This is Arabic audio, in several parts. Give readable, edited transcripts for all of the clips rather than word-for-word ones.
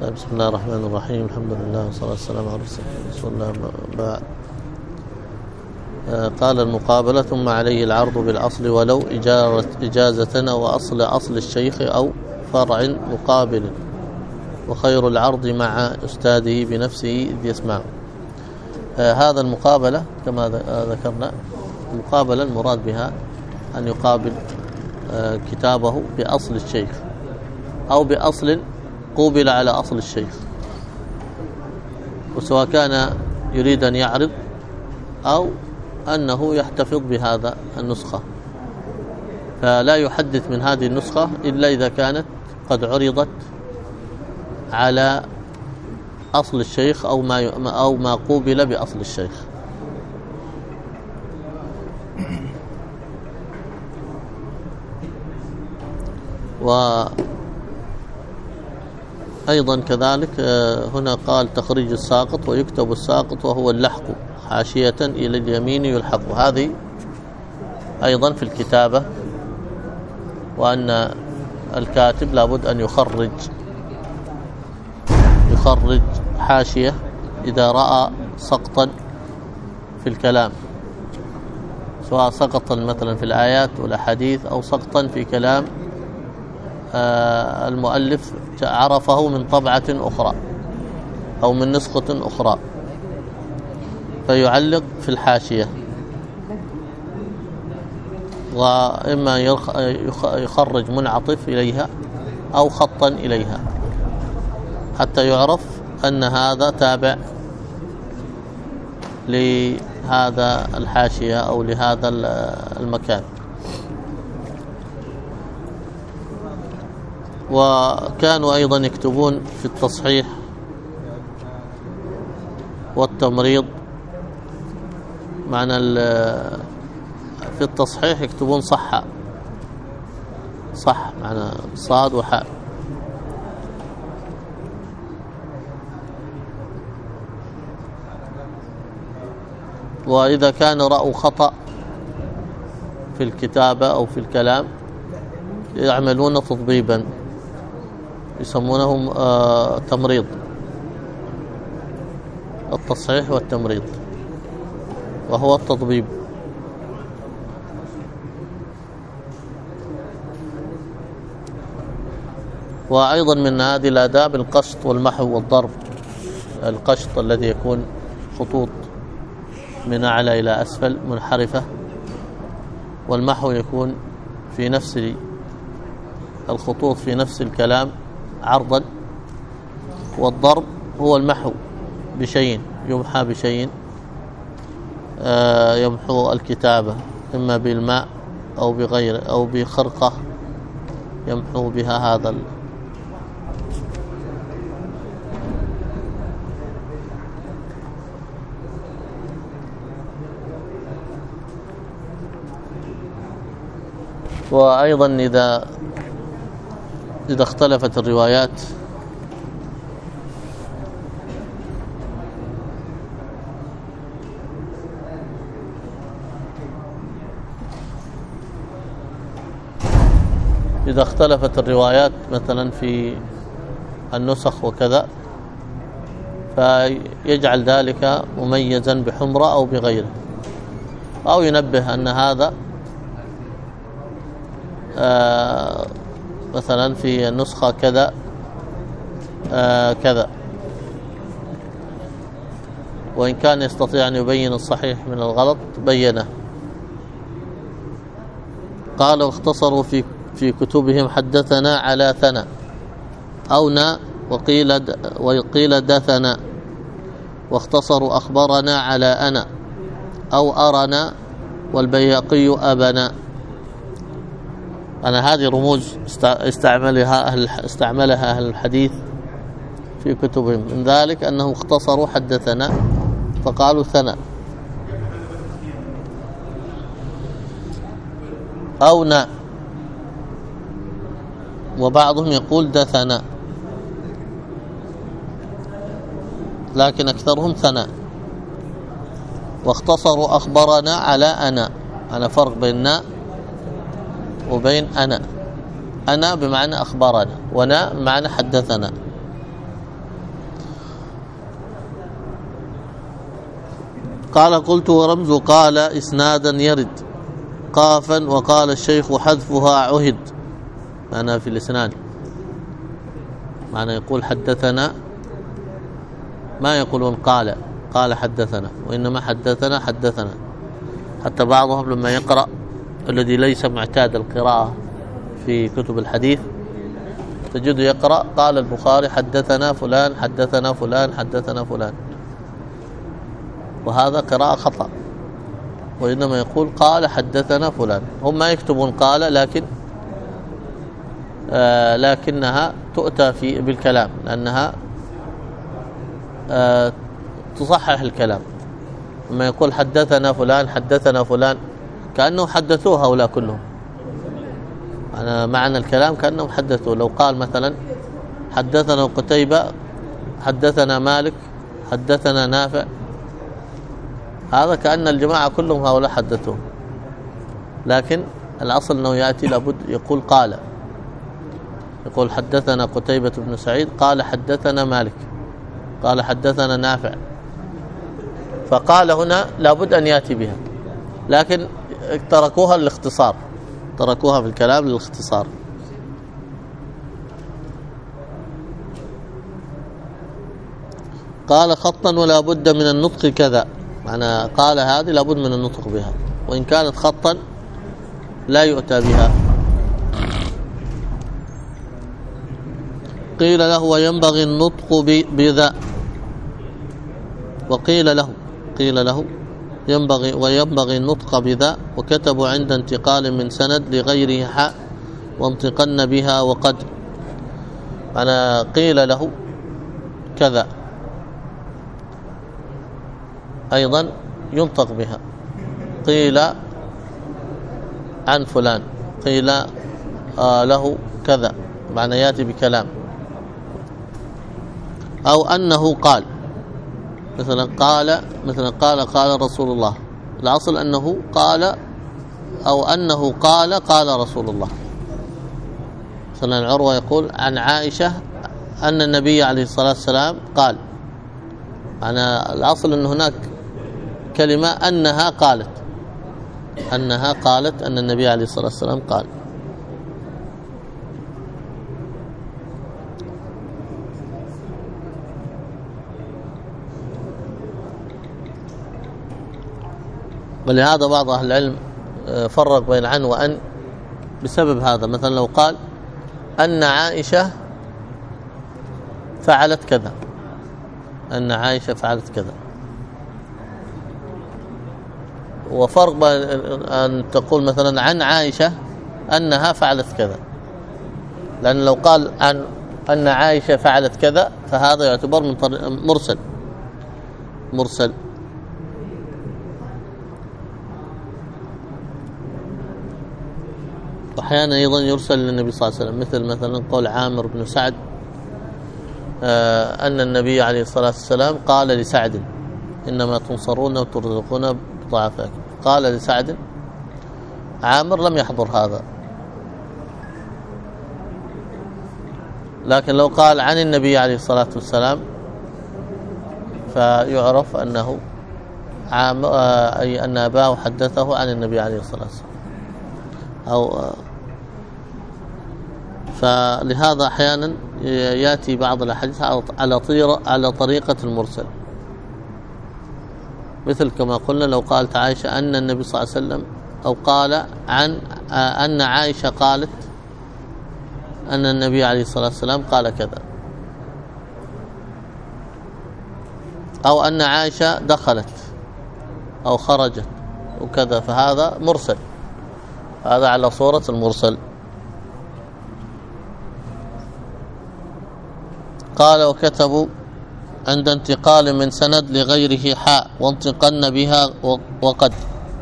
بسم الله الرحمن الرحيم. الحمد لله والصلاة والسلام على رسول الله. بعد قال المقابلة ثم عليه العرض بالأصل ولو إجازة أو أصل الشيخ أو فرع مقابل، وخير العرض مع أستاذه بنفسه إذ يسمعه. هذا المقابلة كما ذكرنا، المقابلة المراد بها أن يقابل كتابه بأصل الشيخ أو بأصل قوبل على أصل الشيخ، وسواء كان يريد أن يعرض أو أنه يحتفظ بهذا النسخة، فلا يحدث من هذه النسخة إلا إذا كانت قد عرضت على أصل الشيخ أو ما قوبل بأصل الشيخ. وأيضا كذلك هنا قال تخريج الساقط، ويكتب الساقط وهو اللحق حاشية إلى اليمين يلحق. هذه أيضا في الكتابة، وأن الكاتب لابد أن يخرج حاشية إذا رأى سقطا في الكلام، سواء سقطا مثلا في الآيات والأحاديث أو سقطا في كلام المؤلف عرفه من طبعة أخرى أو من نسخة أخرى، فيعلق في الحاشية، وإما يخرج منعطف إليها أو خطا إليها حتى يعرف أن هذا تابع لهذا الحاشية أو لهذا المكان. وكانوا أيضا يكتبون في التصحيح والتمريض، معنى في التصحيح يكتبون صح معنى صاد وحاء، وإذا كان رأوا خطأ في الكتابة أو في الكلام يعملون تطبيبا يسمونه تمريض، التصحيح والتمريض، وهو التطبيب. وأيضا من هذه الآداب القشط والمحو والضرب. القشط الذي يكون خطوط من أعلى إلى أسفل منحرفة، والمحو يكون في نفس الخطوط في نفس الكلام عرضا، والضرب هو المحو بشيء، يمحى بشيء يمحو الكتابة إما بالماء أو بغيره أو بخرقة يمحو بها هذا وأيضا إذا اختلفت الروايات مثلا في النسخ وكذا، فيجعل ذلك مميزا بحمرة أو بغيره، أو ينبه أن هذا مثلا في النسخة كذا كذا، وإن كان يستطيع أن يبين الصحيح من الغلط بينه. قال واختصروا في كتبهم حدثنا على ثنا أو نا وقيل دثنا، واختصروا أخبرنا على أنا أو أرنا، والبياقي أبنا. أنا هذه رموز استعملها أهل الحديث في كتبهم، من ذلك أنهم اختصروا حدثنا فقالوا ثنا أو نا، وبعضهم يقول دثنا، لكن أكثرهم ثنا. واختصروا أخبرنا على أنا فرق بين نا وبين أنا بمعنى أخبرنا، ونا بمعنى حدثنا. قال قلت ورمز قال إسنادا يرد قافا، وقال الشيخ حذفها عهد، معنى في الإسناد، معنى يقول حدثنا، ما يقولون قال حدثنا، وإنما حدثنا. حتى بعضهم لما يقرأ الذي ليس معتاد القراءة في كتب الحديث تجد يقرأ قال البخاري حدثنا فلان حدثنا فلان حدثنا فلان، وهذا قراءة خطأ، وإنما يقول قال حدثنا فلان. هم ما يكتبون قال، لكنها تؤتى بالكلام، لأنها تصحح الكلام. لما يقول حدثنا فلان كأنه حدثوه هؤلاء كلهم، معنى الكلام كأنهم حدثوا. لو قال مثلا حدثنا قتيبة حدثنا مالك حدثنا نافع، هذا كأن الجماعة كلهم هؤلاء حدثوه، لكن الأصل أنه يأتي لابد يقول قال، يقول حدثنا قتيبة بن سعيد قال حدثنا مالك قال حدثنا نافع، فقال هنا لابد أن يأتي بها، لكن تركوها للاختصار، تركوها في الكلام للاختصار. قال خطا ولا بد من النطق كذا، معنى قال هذه لابد من النطق بها، وإن كانت خطا لا يؤتى بها. قيل له وينبغي النطق بذا، وقيل له وينبغي النطق بذا، وكتبوا عند انتقال من سند لغيره حاء وانطقن بها وقد، أنا قيل له كذا أيضا ينطق بها، قيل عن فلان قيل له كذا، معنى يأتي بكلام. أو أنه قال، مثلا قال رسول الله، الأصل أنه قال، أو أنه قال رسول الله. مثلا عروة يقول عن عائشة أن النبي عليه الصلاة والسلام قال، أنا الأصل أن هناك كلمة أنها قالت أن النبي عليه الصلاة والسلام قال. ولهذا بعض أهل العلم فرق بين عن وأن بسبب هذا. مثلا لو قال أن عائشة فعلت كذا، أن عائشة فعلت كذا، وفرق بين أن تقول مثلا عن عائشة أنها فعلت كذا، لأن لو قال عن أن عائشة فعلت كذا فهذا يعتبر من مرسل. أحيانا أيضا يرسل للنبي صلى الله عليه وسلم، مثلا قول عامر بن سعد أن النبي عليه الصلاة والسلام قال لسعد إنما تنصرون وترزقون بضعفائكم، قال لسعد. عامر لم يحضر هذا، لكن لو قال عن النبي عليه الصلاة والسلام فيعرف أنه أي أن أباه حدثه عن النبي عليه الصلاة والسلام. فلهذا أحيانا يأتي بعض الأحاديث على طريقة المرسل، مثل كما قلنا لو قالت عائشة أن النبي صلى الله عليه وسلم، أو قال عن أن عائشة قالت أن النبي عليه الصلاة والسلام قال كذا، أو أن عائشة دخلت أو خرجت وكذا، فهذا مرسل، هذا على صورة المرسل. قال وكتبوا عند انتقال من سند لغيره حاء وانطقن بها وقد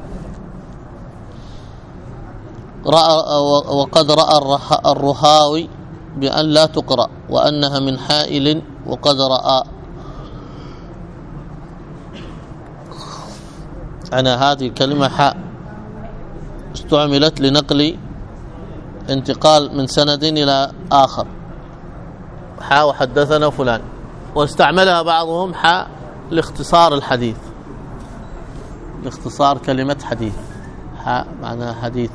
رأى الرهاوي بأن لا تقرأ وأنها من حائل وقد رأى. أنا هذه الكلمة حاء استعملت لنقل انتقال من سند إلى آخر، حاء وحدثنا فلان، واستعملها بعضهم حاء لاختصار الحديث، باختصار كلمة حديث. حاء معناها حديث.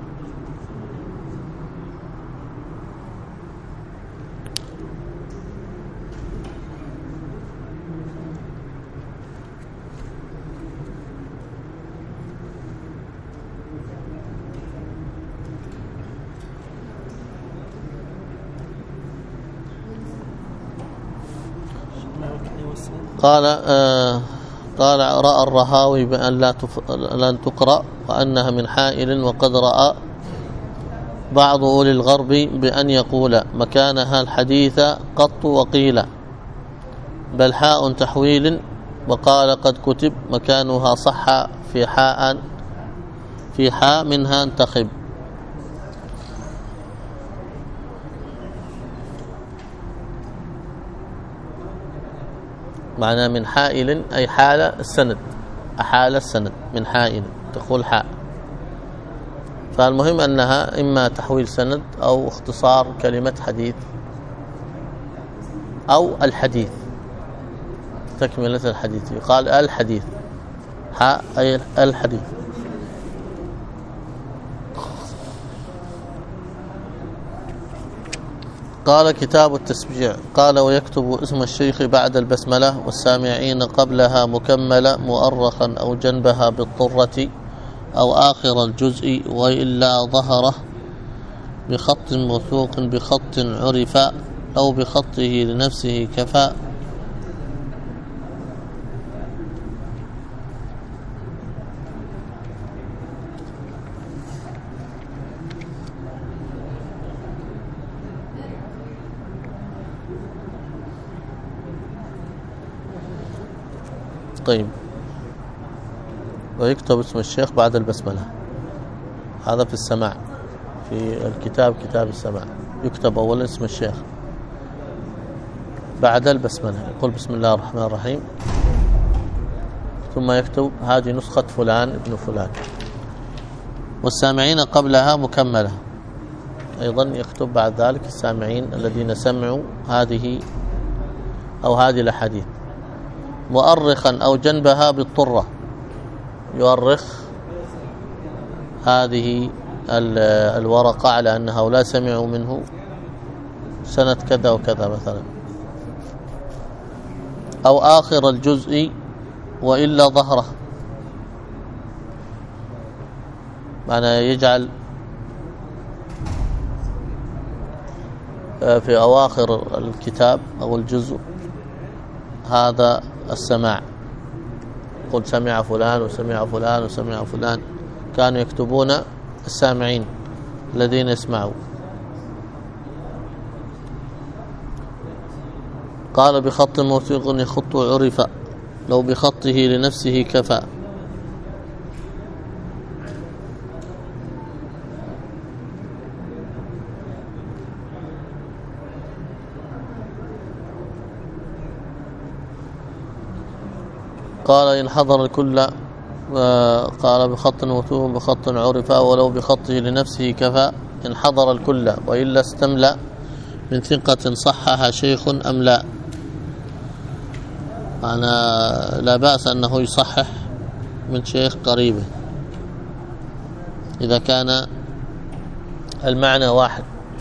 قال رأى الرهاوي بأن لن تقرأ وأنها من حائل، وقد رأى بعض أولي الغرب بأن يقول مكانها الحديث قط، وقيل بل حاء تحويل، وقال قد كتب مكانها صح في حاء منها انتخب. معنى من حائل أي حال السند، أحال السند من حائل تقول حاء. فالمهم أنها إما تحويل سند أو اختصار كلمة حديث أو الحديث، تكملة الحديث يقال الحديث، حاء أي الحديث. قال كتاب التسبيع. قال ويكتب اسم الشيخ بعد البسملة والسامعين قبلها مكملة، مؤرخا أو جنبها بالطرة أو آخر الجزء، وإلا ظهره بخط موثوق بخط عرف، أو بخطه لنفسه كفى. طيب، ويكتب اسم الشيخ بعد البسملة، هذا في السماع، في الكتاب كتاب السماع يكتب أولا اسم الشيخ بعد البسملة، يقول بسم الله الرحمن الرحيم، ثم يكتب هذه نسخة فلان ابن فلان. والسامعين قبلها مكملة، أيضا يكتب بعد ذلك السامعين الذين سمعوا هذه أو هذه الأحاديث. مؤرخا أو جنبها بالطرة، يؤرخ هذه الورقة على أن هؤلاء سمعوا منه سنة كذا وكذا مثلا. أو آخر الجزء وإلا ظهره، معنى يجعل في أواخر الكتاب أو الجزء هذا السماع، قل سمع فلان وسمع فلان وسمع فلان، كانوا يكتبون السامعين الذين يسمعوا. قال بخط موثوق يخط عرف، لو بخطه لنفسه كفى. قال إن حضر الكل، قال بخط موثوق بخط عرف، ولو بخطه لنفسه كفى. إن حضر الكل وإلا استملأ من ثقة صحها شيخ أم لا، أنا لا بأس أنه يصحح من شيخ قريبه إذا كان المعنى واحد.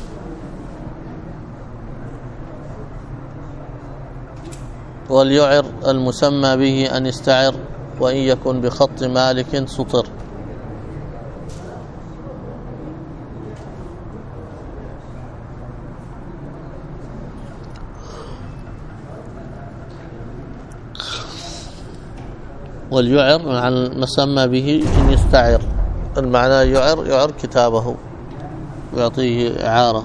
وليعر المسمى به أن يستعر، وإن يكن بخط مالك سطر. واليعر عن المسمى به إن يستعر، المعنى يعر كتابه ويعطيه إعارة.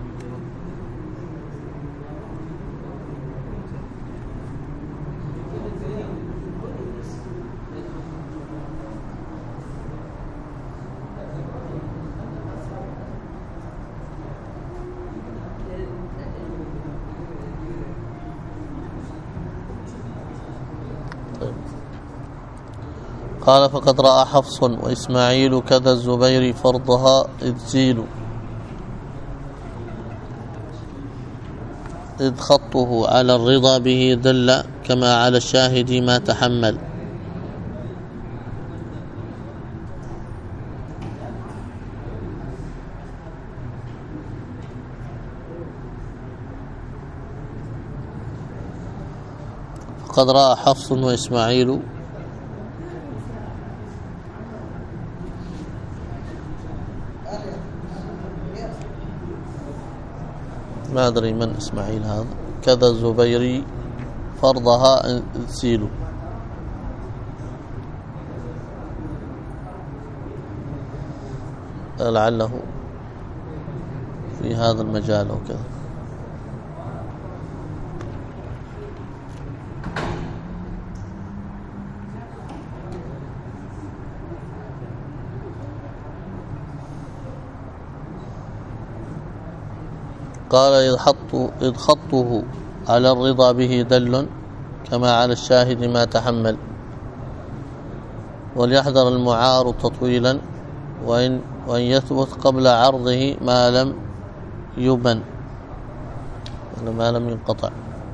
قال فقد رأى حفص وإسماعيل كذا الزبير فرضها إذ زيل، إذ خطه على الرضا به دل، كما على الشاهد ما تحمل. وقد رأى حفص وإسماعيل ما أدري من إسماعيل هذا كذا الزبيري فرضها انسيل لعله في هذا المجال أو كذا. قال إذ خطه على الرضا به دل كما على الشاهد ما تحمل، وليحذر المعار تطويلا وإن يثبت قبل عرضه ما لم يبن ما لم ينقطع.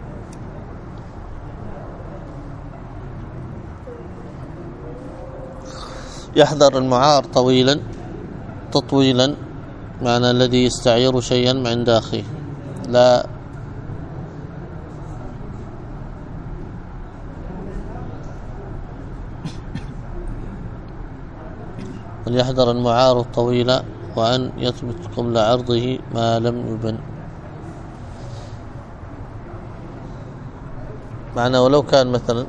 يحذر المعار تطويلا معنى الذي يستعير شيئا عند أخيه لا وليحذر المعار الطويل وأن يثبت قبل عرضه ما لم يبن معنى ولو كان مثلا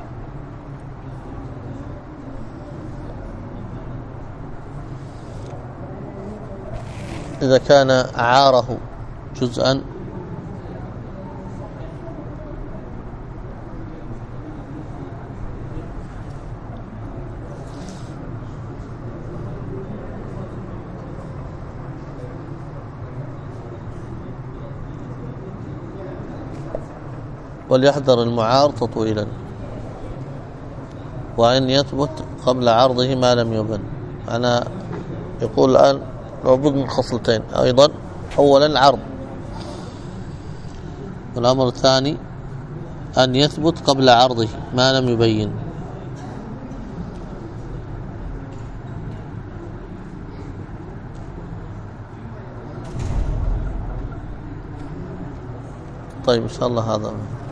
إذا كان أعاره جزءا وليحذر المعار تطويلا وأن يثبت قبل عرضه ما لم يبن. أنا يقول الآن لابد من خصلتين أيضا، أولا العرض، والأمر الثاني أن يثبت قبل عرضه ما لم يبين. طيب إن شاء الله هذا